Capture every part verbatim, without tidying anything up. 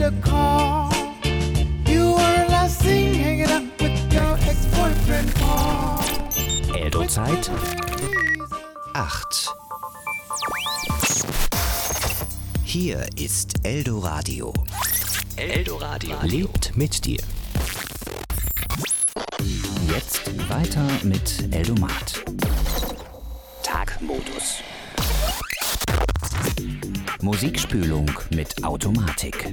a call. You were last seen hanging out with your ex-boyfriend Paul. Eldo-Zeit acht. Hier ist Eldoradio. Eldoradio lebt mit dir. Jetzt weiter mit Eldomat. Tagmodus. Musikspülung mit Automatik.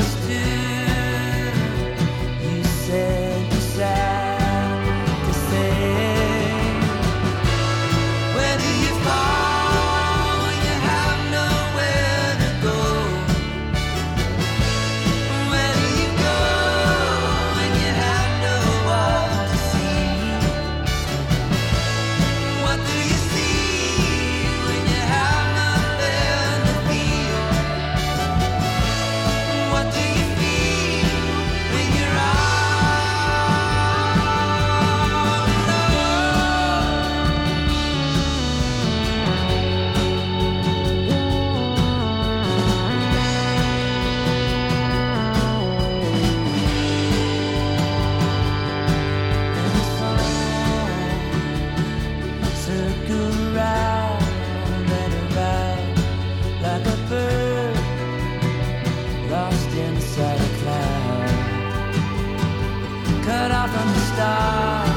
Said, to say go round and around like a bird lost inside a cloud, cut off from the stars,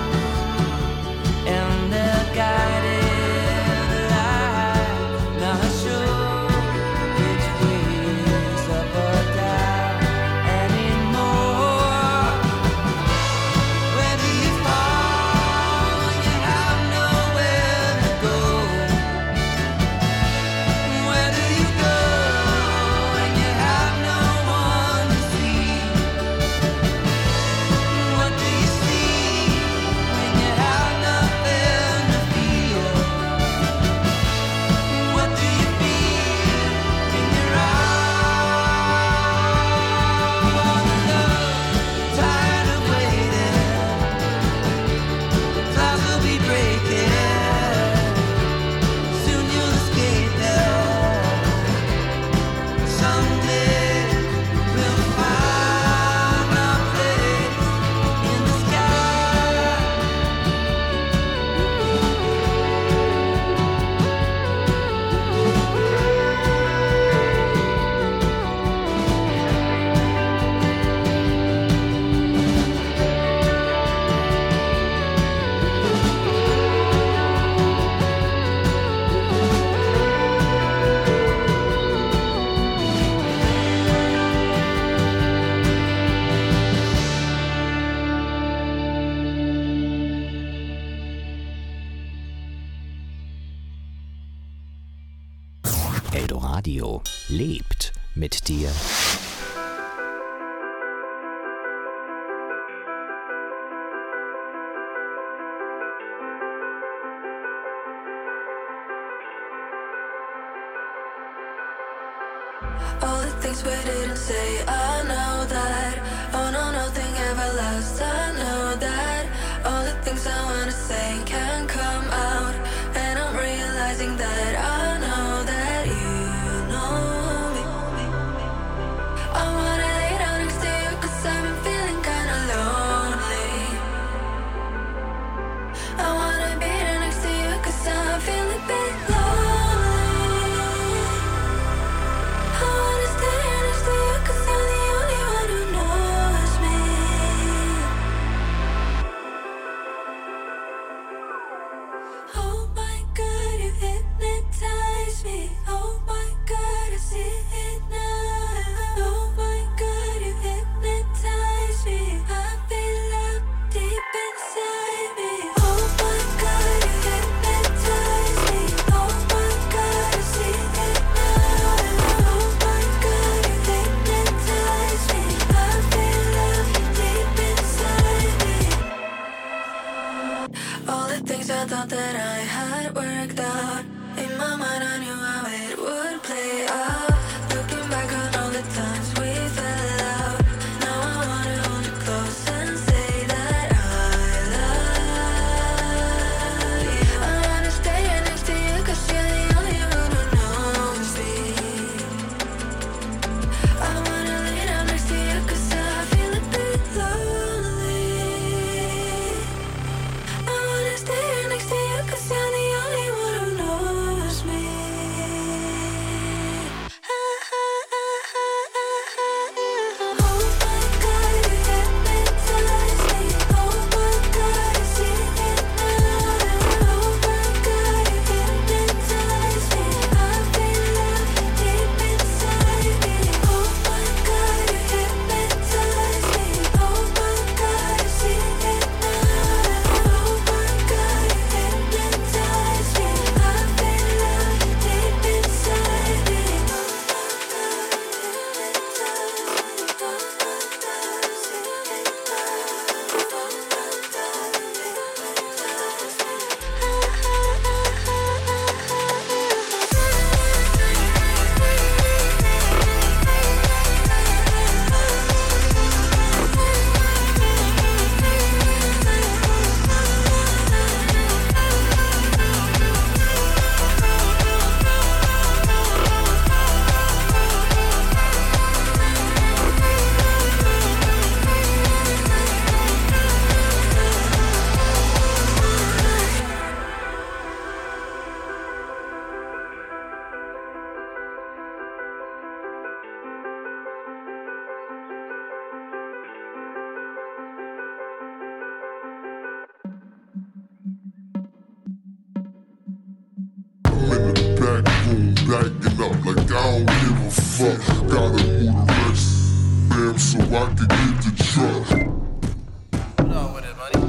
and they're guided light. Not sure which way's up or down anymore. Where do you fall when you have nowhere to go? Where do you go when you have no one to see? What do you see when you have nothing to feel? What do you feel in your eyes? Tired of waiting, clouds will be breaking. Soon you'll escape them. Someday we'll find a place in the sky. Eldoradio lebt mit dir. All the things we didn't say, I know that. Oh no, nothing ever lasts, I know that. All the things I wanna say can't come out, and I'm realizing that I know that you know me. I wanna lay down next to you, cause I've been feeling kinda lonely. I wanna be there next to you, cause I'm feeling a bit lonely. I wanna stay here next to you, cause you're the only one who knows me. Oh my God, you hypnotize me. Oh my God, I see it now. Oh my God, you hypnotize me. I feel love deep inside me. Oh my God, you hypnotize me. Oh my God, I see it now. Oh my God, you hypnotize me. I feel love deep inside me. All the things I thought that I had worked out, in my mind I knew how it would play out. Looking back on all the times we fell out, now I wanna hold you close and say that I love you. I wanna stay here next to you, cause you're the only one who knows me. I wanna lay down next to you, cause I feel a bit lonely. I wanna stay here next to you, cause you're the only one who knows me. fuck. Gotta move the rest. Bam, so I can get the truck. What on with it, buddy?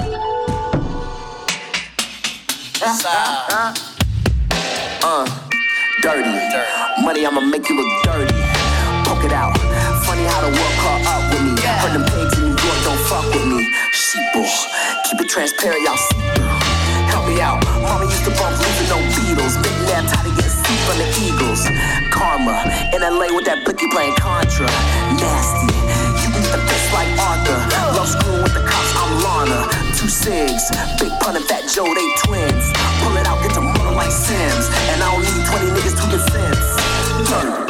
Sound. Uh, dirty. Dirty. Money, I'ma make you look dirty. Poke it out. Funny how the world caught up with me. Heard them pigs in New York don't fuck with me. Sheeple. Keep it transparent, y'all see through. Help me out. Mama used to bump leaving no Beatles. Big nap, tired to get a seat from the Eagles. Karma. In L A with that blicky playing Contra. Nasty. You beat the fist like Arthur. Love screwing with the cops, I'm Lana. Two cigs. Big pun and Fat Joe, they twins. Pull it out, get to mother like Sims. And I don't need twenty niggas to get sense. Dirt.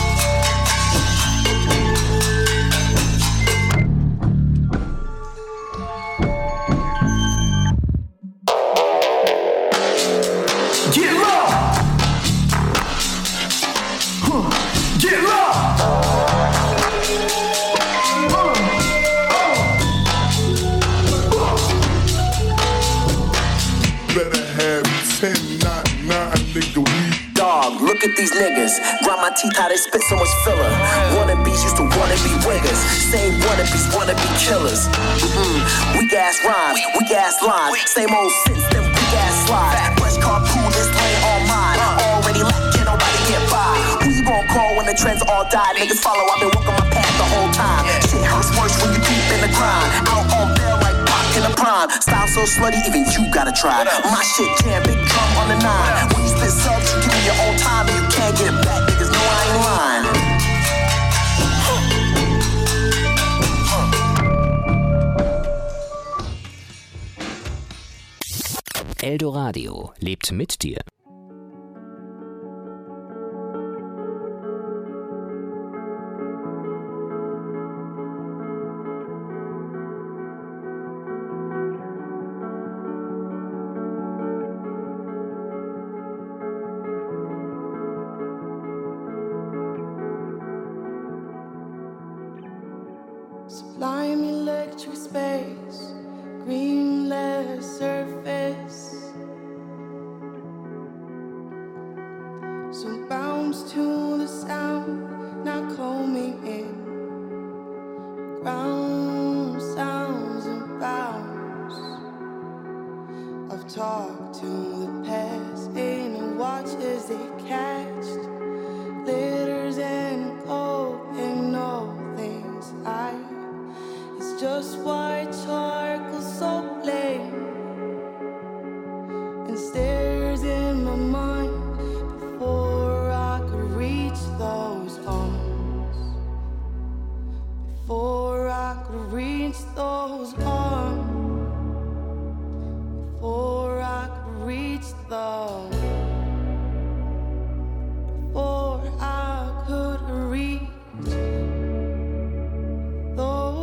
Get low! Huh. Get low! Better have ten, not nine, nigga, we Dog, look at these niggas. Grind my teeth how they spit so much filler. Wannabes used to wanna be wiggers. Same wannabes wanna be killers. Mm-mm. Weak ass rhymes, weak ass lines. Same old sins, them weak ass slides. Fresh carpool, this lane all mine. Already left, can't nobody get by. Who you gon' call when the trends all die? Niggas follow, I've been walking my path the whole time. Shit hurts worse when you deep in the grind. Out on bail like Pac in the prime. Style so slutty, even you gotta try. My shit jam, big drum on the nine. When you spit subs, you give me your own time and you can't get it back. Niggas know I ain't lying. Eldoradio lebt mit dir. Sublime electric space, greenless surface. So bounce to the sound, not combing in. Ground sounds and bounds. I've talked to the past in and watch as it catched. Glitters and gold and all things I. It's just white charcoal so plain and stares in my mind before I could reach those arms. Before I could reach those arms. Before I could reach those. Before I could reach those.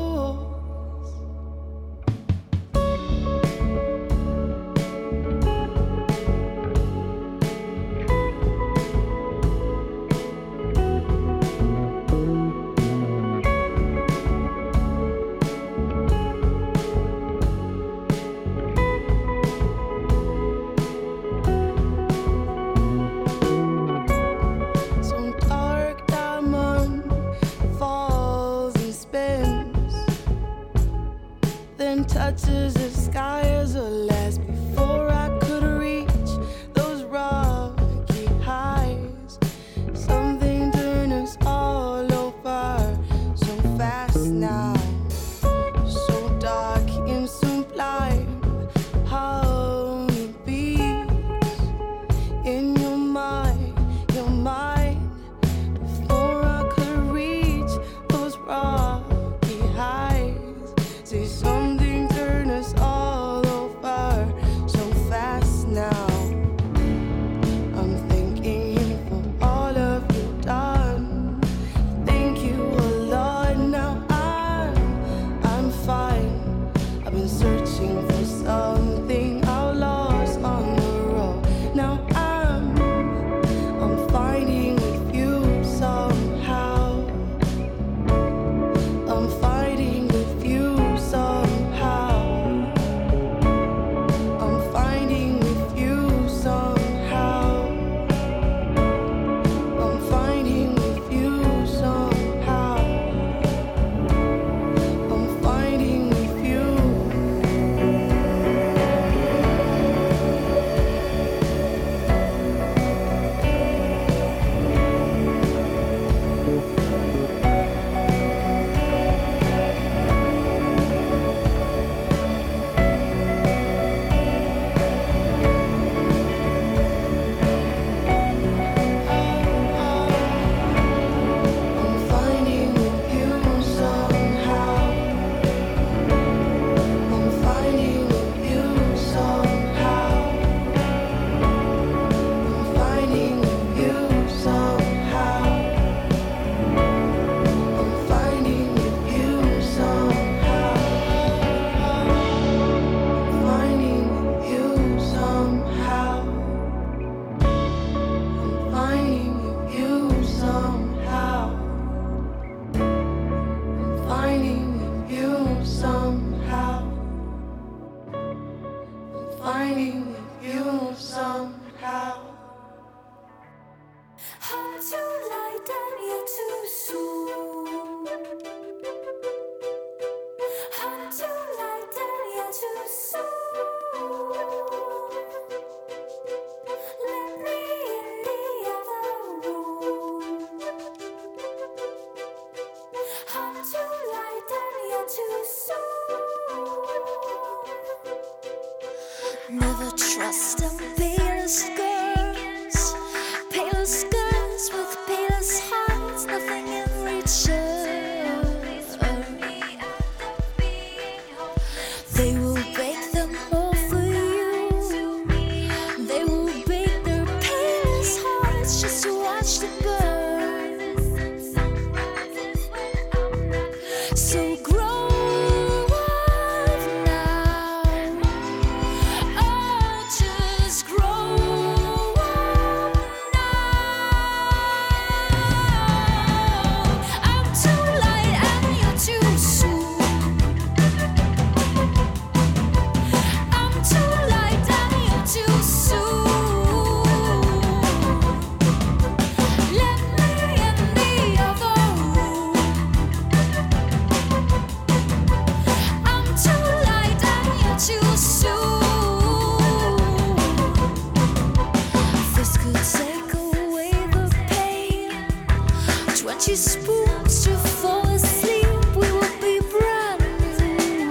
finding you somehow. I'm too light and you're too soon. I'm too light and you're too soon. Let me in the other room. I'm too light and you're too soon. Never trust them palest girls, palest girls with palest hearts, nothing in return. They will break them all for you. They will break their palest hearts just to watch them burn. So grow up now. Oh, just grow up now. I'm too light and you're too soon. I'm too light and you're too soon. Let me in the other room. I'm too light and you're too soon. This could take away the pain. Twenty spoons to fall asleep. We will be brand new.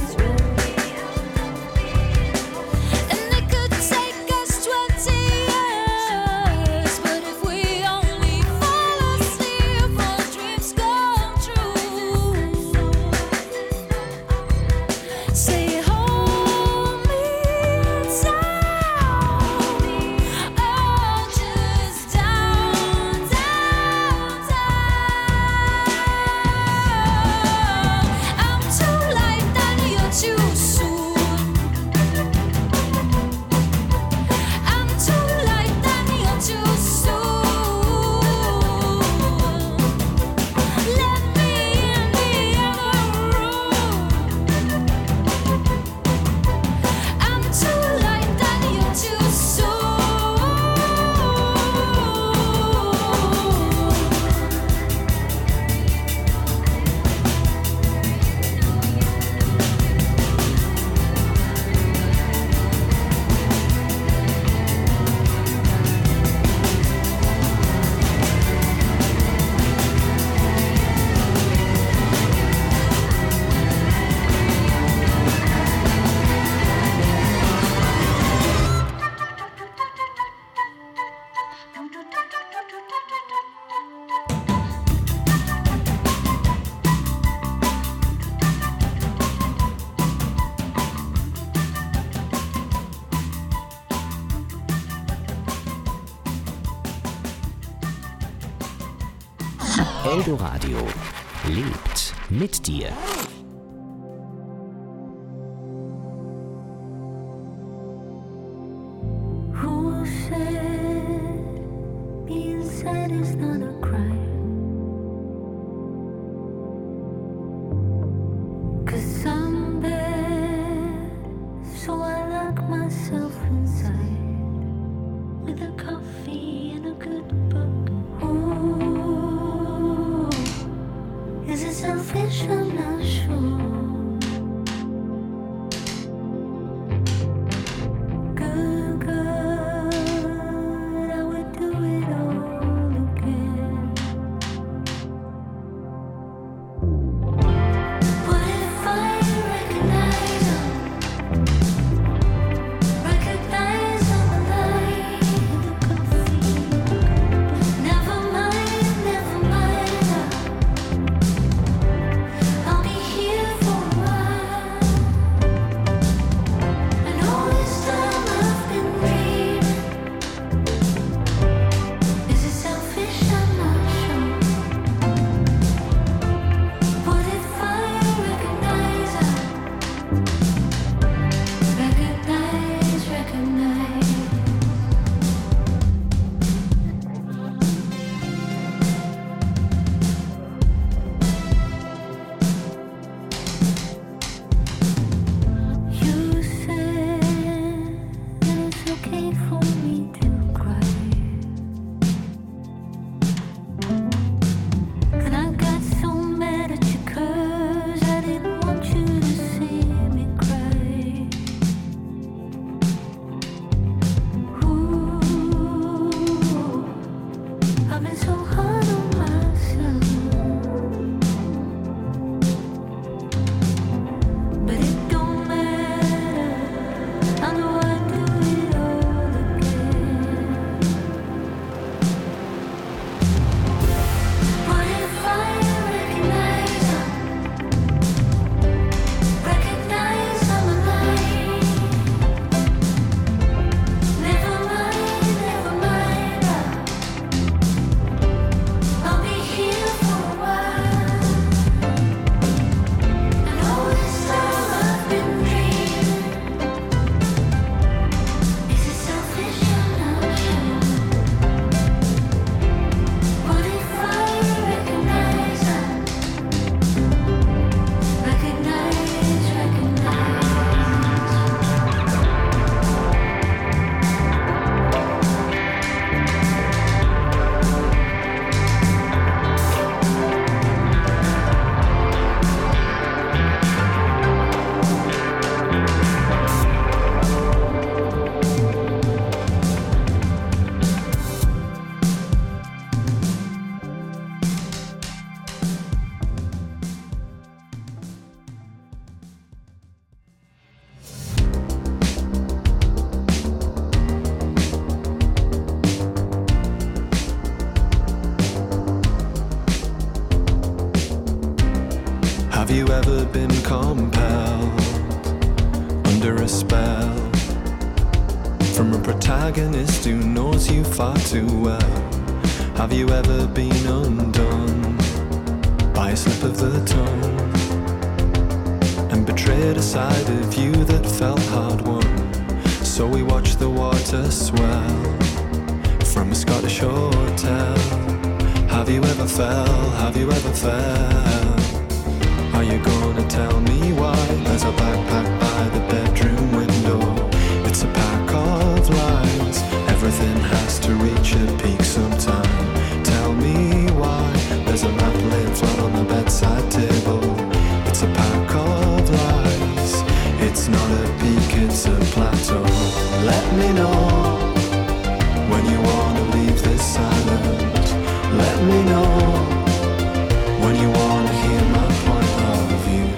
And it could take us twenty years, but if we only fall asleep, our dreams come true. Say, hold me down. Oh, just down, down, down. I'm too light and you're too soon. I'm too light and you're too soon. Let me in the other room. I'm too light and you're too soon. Eldoradio lebt mit dir. Who said being sad is not a crime? 'Cause I'm bad, so I lock myself inside with a coffee and a good book. Ooh, is it selfish? I'm not sure. Good, good, I would do it all again. What if I recognize them? Recognize on the light in the coffee. Never mind, never mind. I'll be here antagonist who knows you far too well. Have you ever been undone by a slip of the tongue and betrayed a side of you that felt hard won? So we watched the water swell from a Scottish hotel. Have you ever fell? Have you ever fell? Are you gonna tell me why? There's a backpack by the bedroom window. It's a pack of lies. Everything has to reach a peak sometime. Tell me why. There's a map laid flat on the bedside table. It's a pack of lies. It's not a peak, it's a plateau. Let me know when you wanna leave this island. Let me know when you wanna hear my point of view.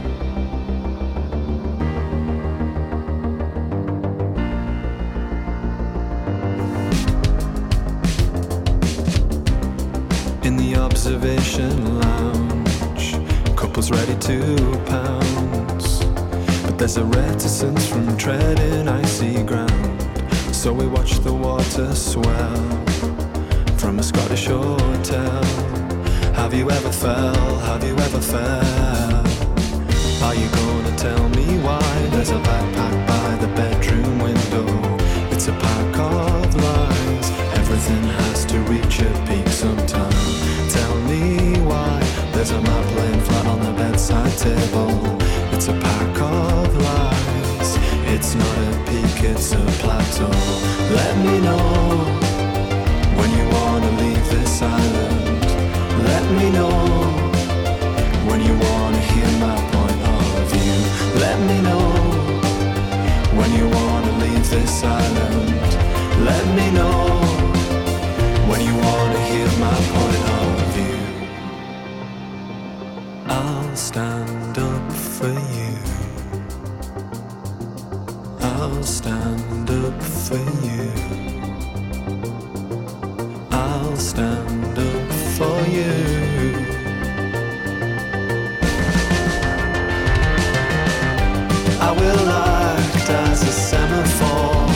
In the observation lounge, couples ready to pounce, but there's a reticence from treading icy ground. So we watch the water swell from a Scottish hotel. Have you ever fell? Have you ever fell? Are you gonna tell me why? There's a backpack by the bedroom window. It's a pack of lies. Everything has to reach a peak sometime. Tell me why. There's a map laying flat on the bedside table. It's a pack of lies. It's not a peak, it's a plateau. Let me know when you wanna leave this island. Let me know when you wanna hear my point of view. Let me know when you wanna leave this island. Let me know when you wanna hear my point of view. I'll stand up for you. I'll stand up for you. I'll stand up for you. I will act as a semaphore.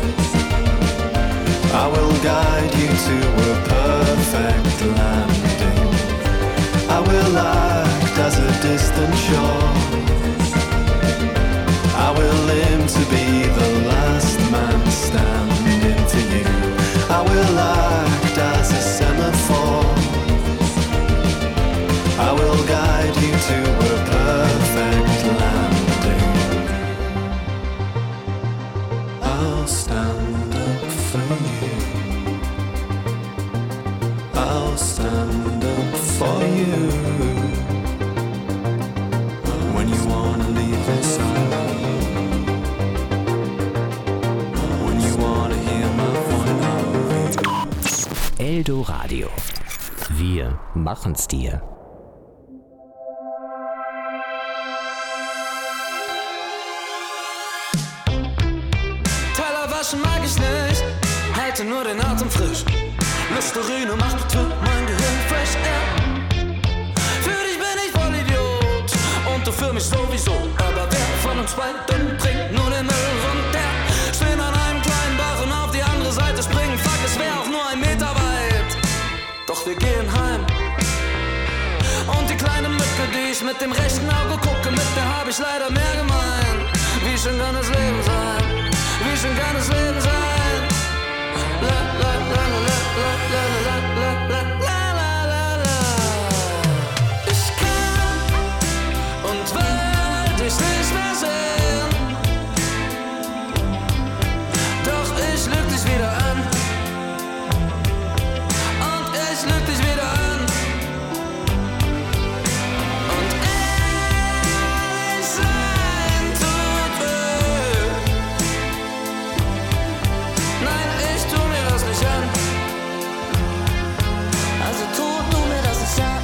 I will guide you to a perfect landing. I will act as a distant shore. I will aim to be the last man standing for you. I will act as a semaphore. I will guide you to a perfect landing. I'll stand up for you. I'll stand up for you. When you wanna leave this island. When you wanna hear my point of view. Eldoradio. Wir machen's dir. Teller waschen mag ich nicht, halte nur den Atem frisch. Listerine macht bitte mein Gehirn fresh air. Für dich bin ich voll Idiot und du für mich sowieso. Aber wer von uns beiden bringt nur den Müll runter? Stehen an einem kleinen Bach und auf die andere Seite springen. Fuck, es wär auch nur ein Meter weit. Doch wir gehen heim. Und die kleine Mücke, die ich mit dem rechten Auge gucke, mit der hab ich leider mehr gemein. Wie schön kann das Leben sein? Wie schön kann das Leben sein? La la la la la la la la la la la la la. Ich kann und will dich nicht mehr sehen. Doch ich lüg dich wieder an. Und ich lüg dich wieder an. Und ehrlich sein tut weh. Nein, ich tu mir das nicht an. Also tu du mir das nicht an.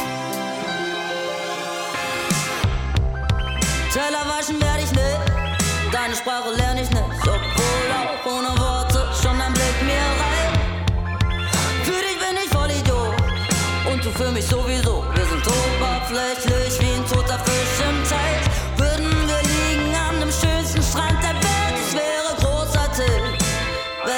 Teller waschen werde ich nicht, deine Sprache lerne ich nicht. Obwohl auch ohne Worte schon ein Blick mir reicht. Für dich bin ich voll Idiot und du für mich sowieso. Wir sind oberflächlich wie ein toter Fisch im Teich. Würden wir liegen an dem schönsten Strand der Welt, es wäre großartig.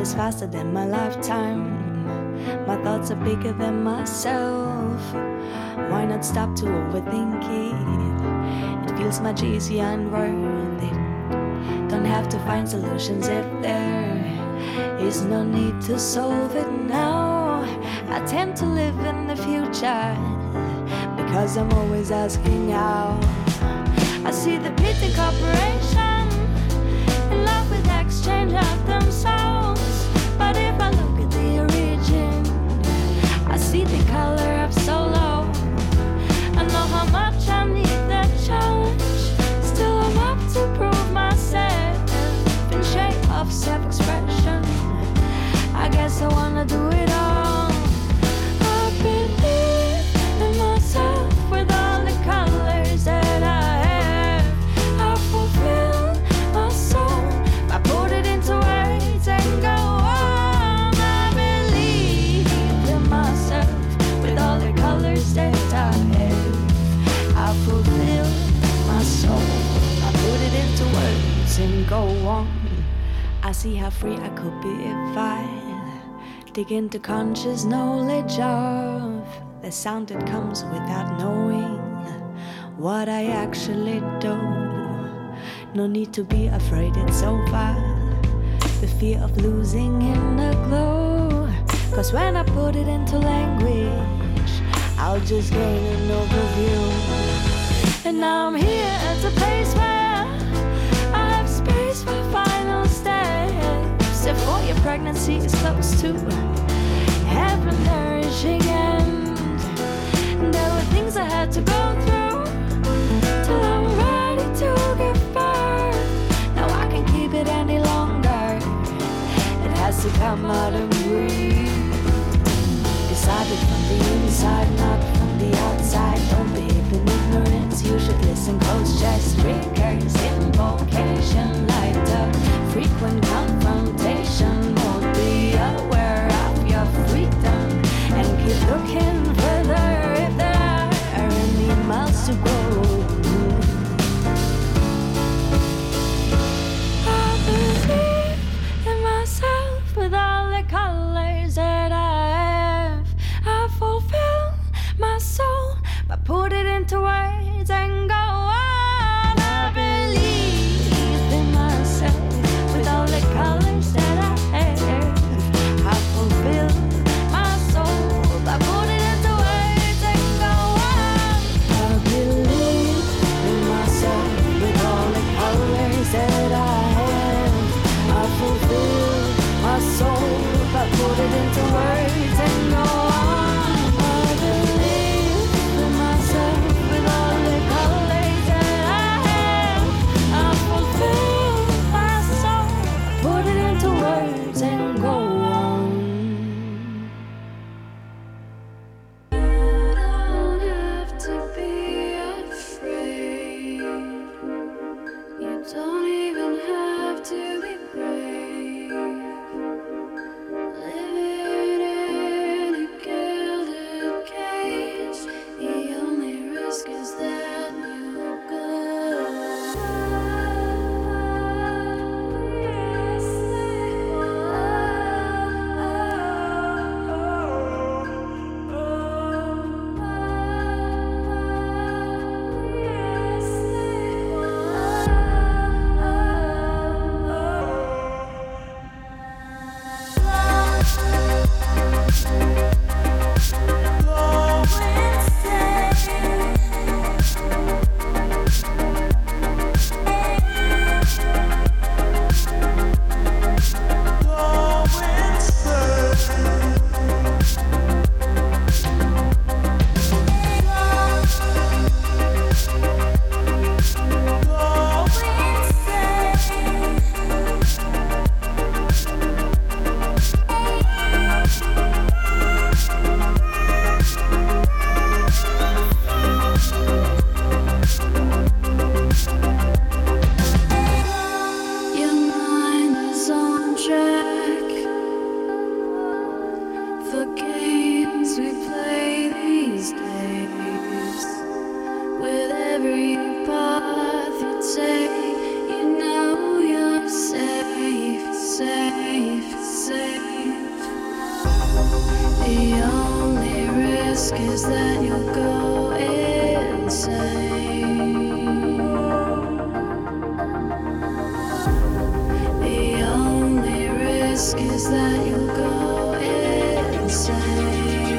moves faster than my lifetime. My thoughts are bigger than myself. Why not stop to overthink it? It feels much easier and worth it. Don't have to find solutions if there is no need to solve it now. I tend to live in the future because I'm always asking how. I see the petty corporation in love with exchange of themselves. But if I look at the origin, I see the color of solo. I know how much I need that challenge. Still I'm up to prove myself in shape of self-expression. I guess I wanna do it all. I believe in myself with all the colors that I have. I fulfill my soul. I put it into words and go on. I believe in myself with all the colors that I have. I fulfill my soul. I put it into words and go on. I see how free I could be if I dig into conscious knowledge of the sound that comes without knowing what I actually do. No need to be afraid, it's over. The fear of losing in the glow. Cause when I put it into language, I'll just gain an overview. And now I'm here at the place where I have space for final steps. Before your pregnancy is close to have a nourishing end. There were things I had to go through till I'm ready to give birth. Now I can't keep it any longer. It has to come out and breathe. Decided from the inside, not from the outside. Don't behave in ignorance, you should listen close. Just triggers, invocation, light up frequent confrontation. Won't be aware of your freedom and keep looking further if there are any miles to go. I believe in myself with all the colors that I have. I fulfill my soul, but put it into words and go on. I believe in myself with all the colors that I have. I fulfill my soul, but put it into words and go on. I believe in myself with all the colors that I have. I fulfill my soul, but put it into words and go on. I believe in myself with all go insane. The only risk is that you'll go insane.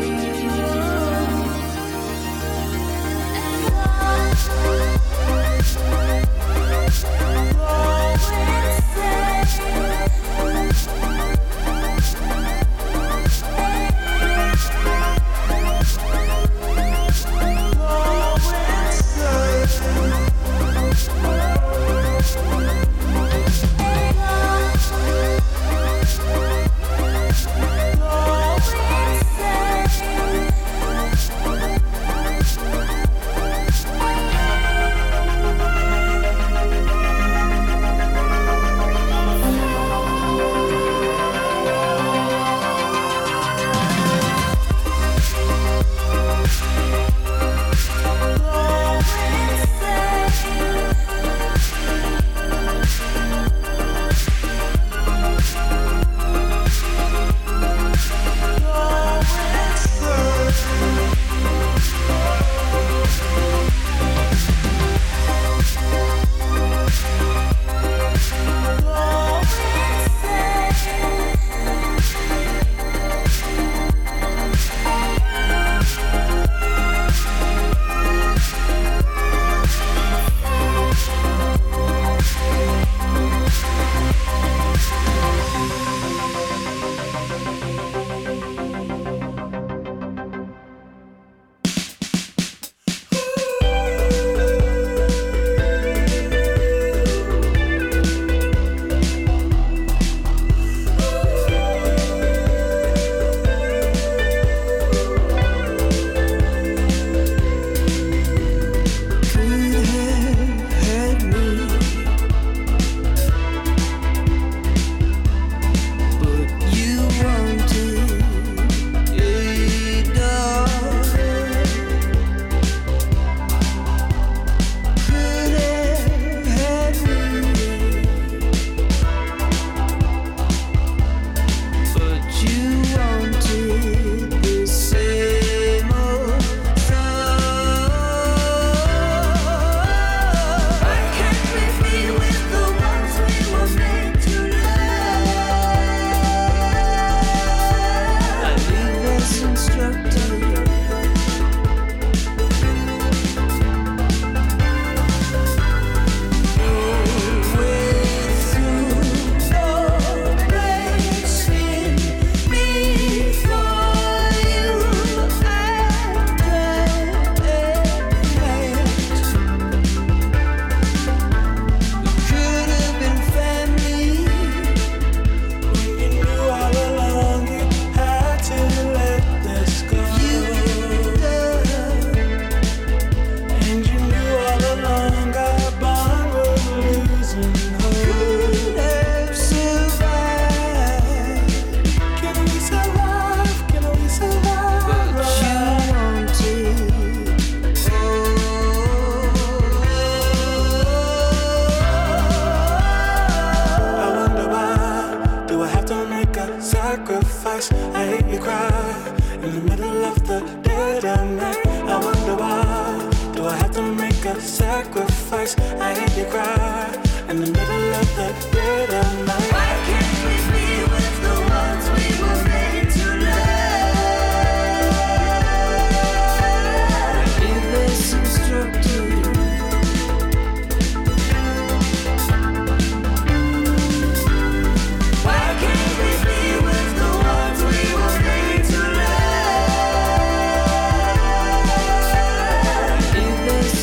Sacrifice, I hate you cry in the middle of the dead of night. Why can't we be with the ones we were made to love? Leave this instructed. Why can't we be with the ones we were made to love? Leave this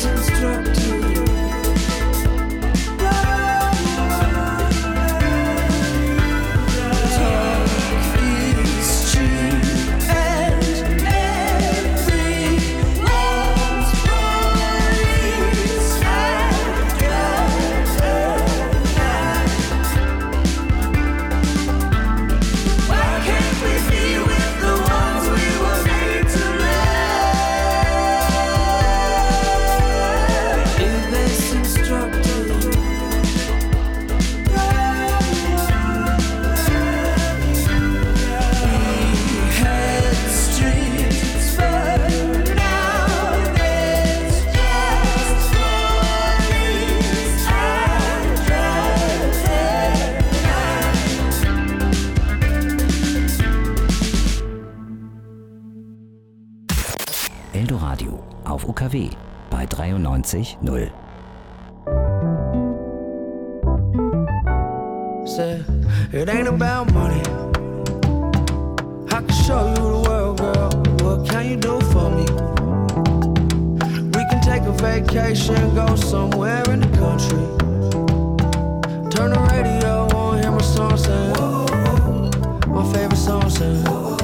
instructed. auf U K W bei dreiundneunzig null. Say, it ain't about money. I can show you the world, girl. What can you do for me? We can take a vacation, go somewhere in the country. Turn the radio on, hear my song sing. My favorite song sing.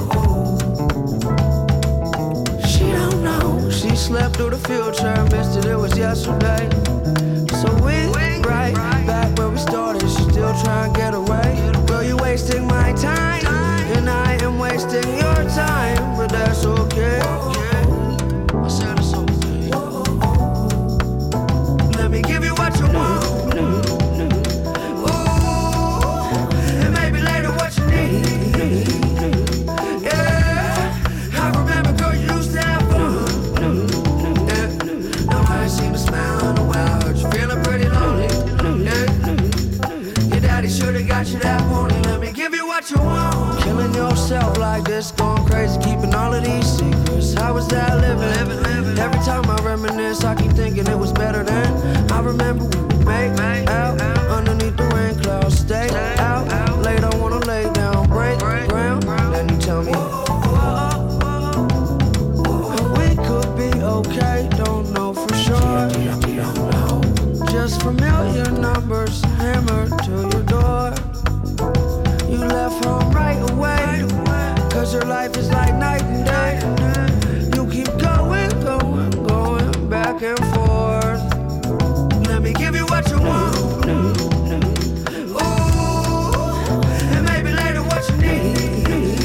She don't know, she slept through the future, missed it, it was yesterday. So we right back where we started, she still trying to get away. Girl, you wasting my time, and I am wasting your time, but that's okay. I said it's okay. Let me give you what you want. Ooh, and maybe later what you need. Yeah, I remember, girl, you used to have fun. Yeah, now I ain't seen a smile in a while. Heard you feeling pretty lonely. Yeah, your daddy should've got you that pony. Let me give you what you want. Killing yourself like this, going crazy, keeping all of these secrets. How was that living? living, living. Every time I reminisce, I keep thinking it was better then. I remember we would make out underneath the rain clouds. Stay out late, I wanna lay down, break ground. Then you tell me we could be okay, don't know for sure. Just familiar numbers hammered to your door. You left home right away, cause your life is like night and day. You keep going, going, going back and forth. Let me give you what you want. Ooh, and maybe later what you need.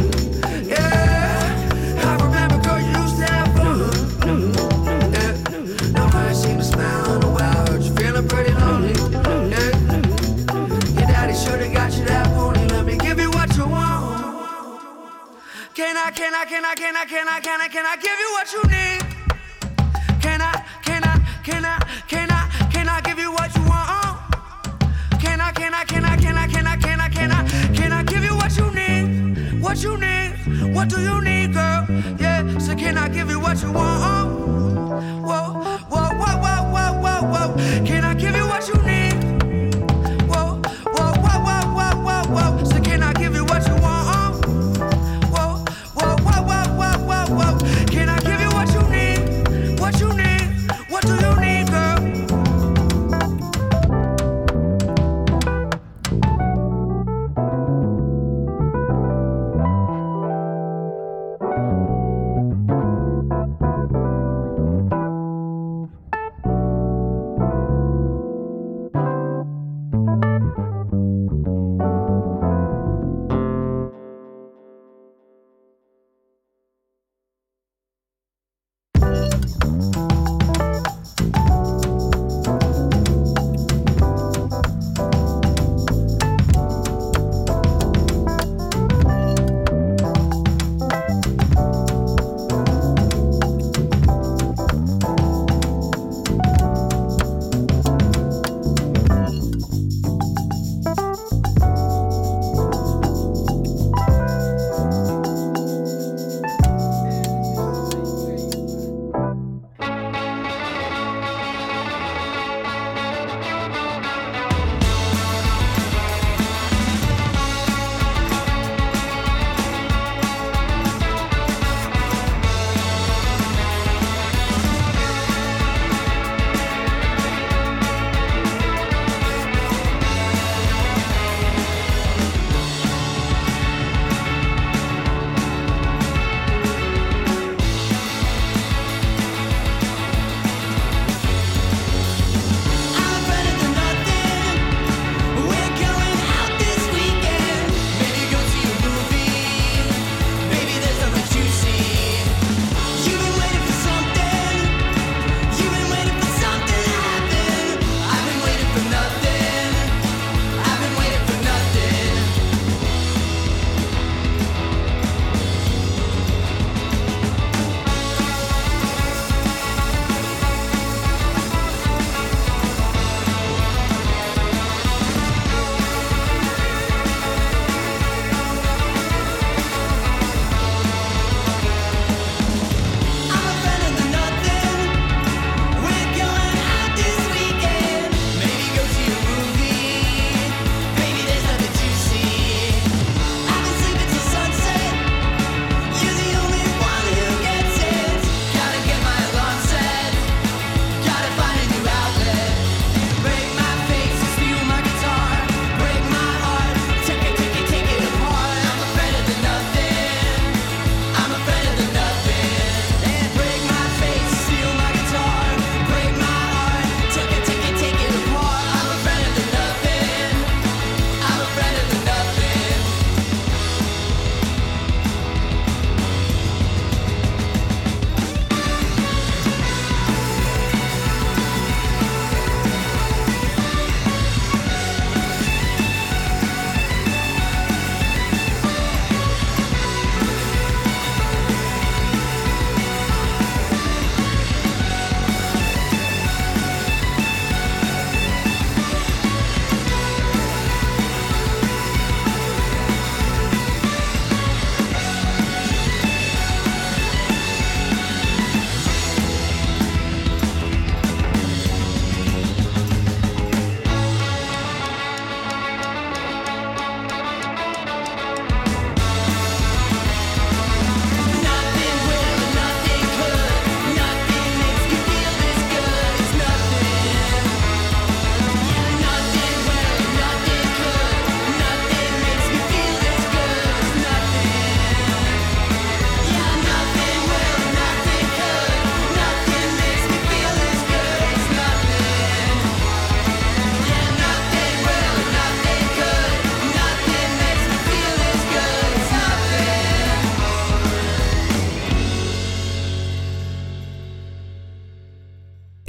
Yeah, I remember, girl, you used to have fun. Yeah, now I ain't seen a smile in a while. Heard you feeling pretty lonely. Yeah, your daddy should've got you that pony. Let me give you what you want. Can I, can I, can I, can I, can I, can I, can I give you what you need? Can I, can I, can I, can I, can I give you what you want? Can I, can I, can I, can I, can I, can I, can I, can I give you what you need? What you need? What do you need, girl? Yeah, so can I give you what you want? Whoa, whoa, whoa, whoa, whoa, whoa, whoa. Can I give you what you need? Whoa, whoa, whoa, whoa, whoa, whoa, whoa. So can I give you what you want? Whoa, whoa, whoa, whoa, whoa, whoa, whoa. Can I give you what you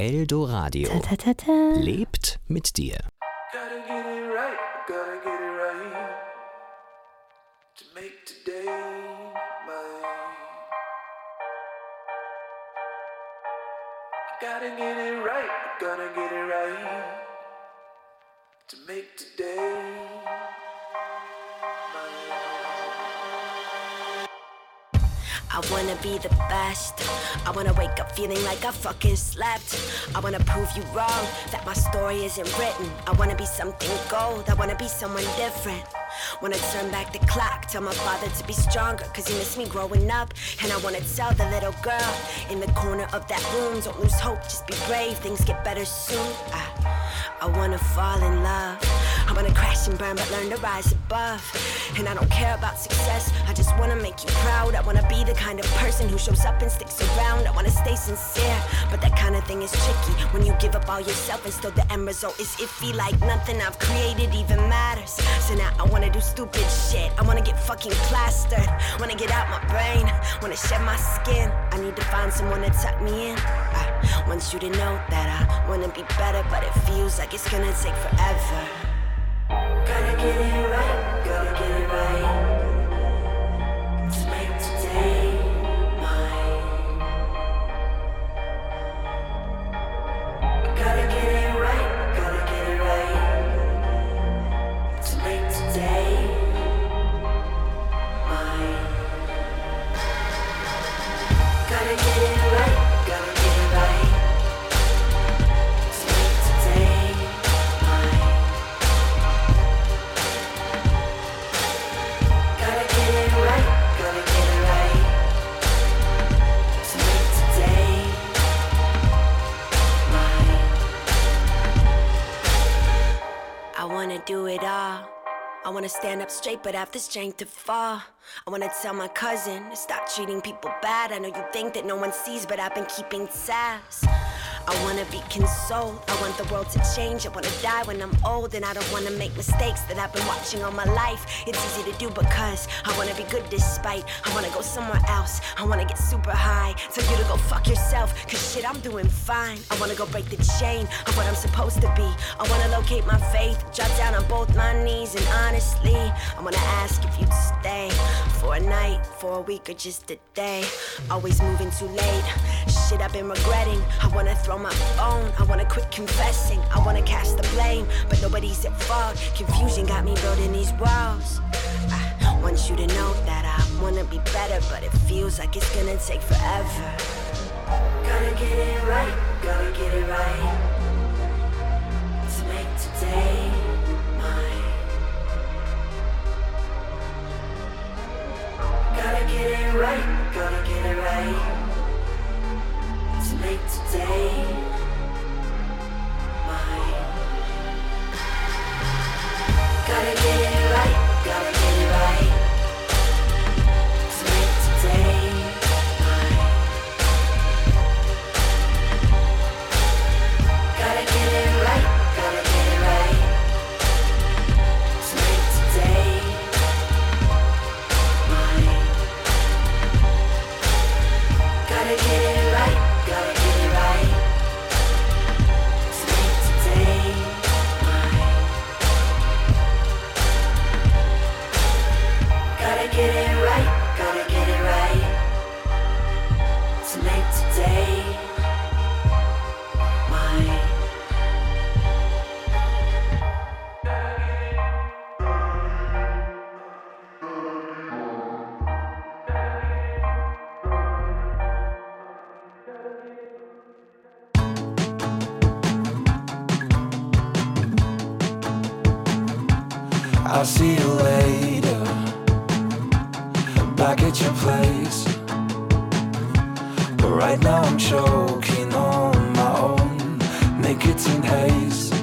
Eldoradio. Ta, ta, ta, ta. Lebt mit dir. Gotta get it right, gotta get it right to make today mine. Gotta get it right, gotta get it right to make today mine. I wanna be the best. I wanna wake up feeling like I fucking slept. I wanna prove you wrong, that my story isn't written. I wanna be something gold, I wanna be someone different. Wanna turn back the clock, tell my father to be stronger, cause he missed me growing up. And I wanna tell the little girl in the corner of that room, don't lose hope, just be brave, things get better soon. I, I wanna fall in love. I wanna crash and burn but learn to rise above. And I don't care about success, I just wanna make you proud. I wanna be the kind of person who shows up and sticks around. I wanna stay sincere, but that kind of thing is tricky when you give up all yourself and still the end result is iffy. Like nothing I've created even matters. So now I wanna do stupid shit, I wanna get fucking plastered, wanna get out my brain, wanna shed my skin. I need to find someone to tuck me in. I want you to know that I wanna be better, but it feels like it's gonna take forever. Gotta get it right, gotta get it right to make today mine. Gotta get it right, gotta get it right to make today mine. Gotta get it right, gotta get it right to make today mine. Gotta get it right, gotta get it right to make today mine. I wanna do it all. I wanna stand up straight but have the strength to fall. I wanna tell my cousin to stop treating people bad. I know you think that no one sees, but I've been keeping tabs. I wanna be consoled, I want the world to change. I wanna die when I'm old, and I don't wanna make mistakes that I've been watching all my life. It's easy to do because I wanna be good despite. I wanna go somewhere else, I wanna get super high. Tell you to go fuck yourself, cause shit, I'm doing fine. I wanna go break the chain of what I'm supposed to be. I wanna locate my faith, drop down on both my knees. And honestly, I wanna ask if you'd stay for a night, for a week, or just a day. Always moving too late, shit I've been regretting. I wanna throw my phone, I wanna quit confessing. I wanna cast the blame, but nobody's at fault. Confusion got me building these walls. I want you to know that I wanna be better, but it feels like it's gonna take forever. Gotta get it right, gotta get it right to make today mine. Gotta get it right, gotta get it right to make today mine. Gotta get it right, gotta get it right to make today mine. Gotta get it right, gotta get it right to make today mine. Gotta get it right, gotta get it right to make today mine. Gotta get it right, gotta get it right to make today mine. I'll see you later, back at your place. But right now I'm choking on my own nicotine haze.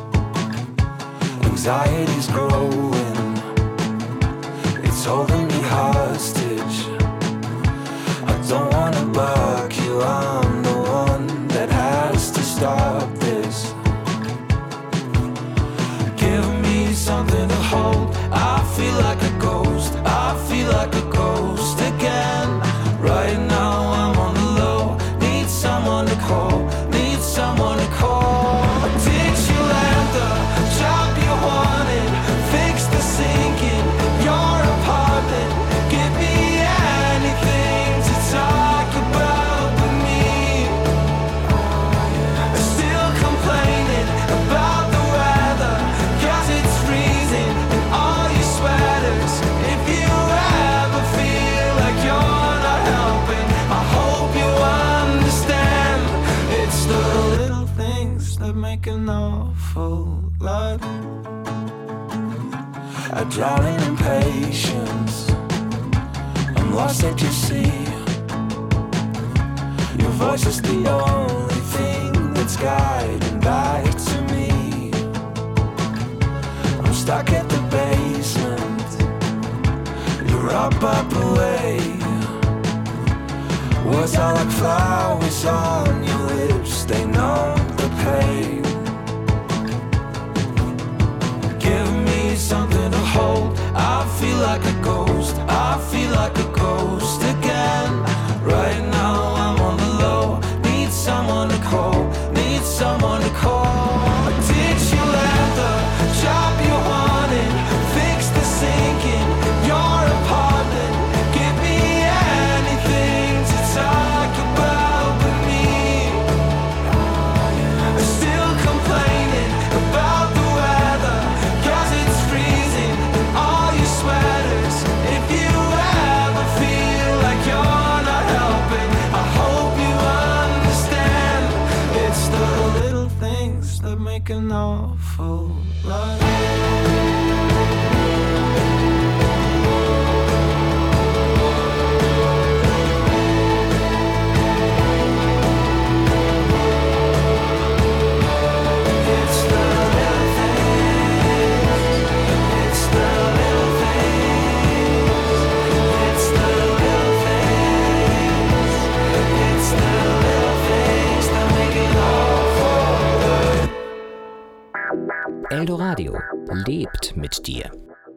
Anxiety's growing, it's holding me hostage. I don't wanna buck you, I'm the one that has to stop this. Give me something to hold. I feel like a ghost, I feel like a ghost again. Right now I'm on the low, need someone to call, need someone make an awful lot. I drown in impatience, I'm lost at your sea. Your voice is the only thing that's guiding back to me. I'm stuck at the basement, you're up, up away. Words are like flowers on your lips, they know the pain. Give me something to hold, I feel like a ghost, I feel like a ghost again. Right now I'm on the low, need someone to call, need someone to call. Did you let the job you wanted fix the sink in your apartment? Give me anything to talk about with me. Still complaining about the weather, cause it's freezing in all your sweaters. If you ever feel like you're not helping, I hope you understand. It's the little things that make an awful lot. Eldoradio lebt mit dir.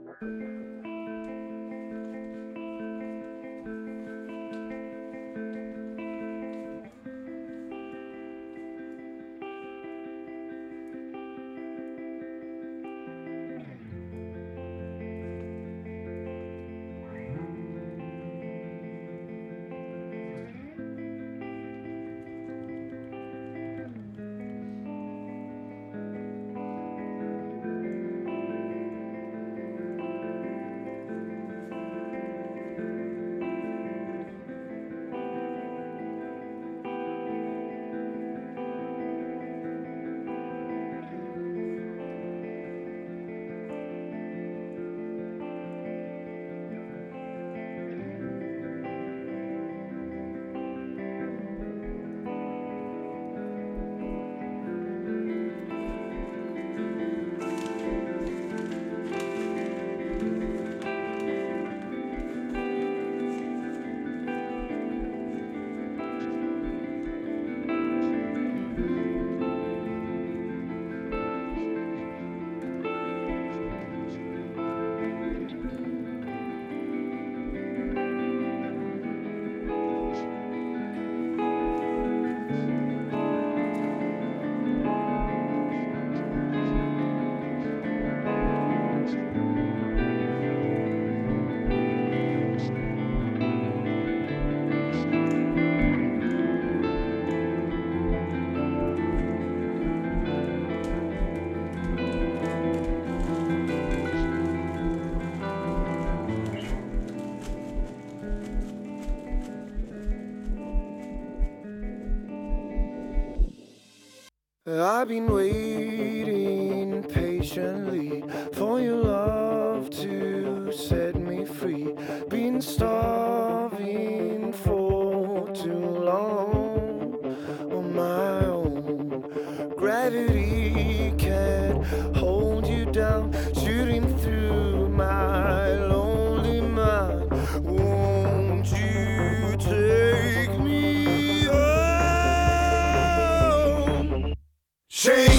I've been waiting patiently for your love to set me free. Been starving for too long on my own. Gravity can't hold you down, shooting through my lonely mind. Won't you take me home? Shame.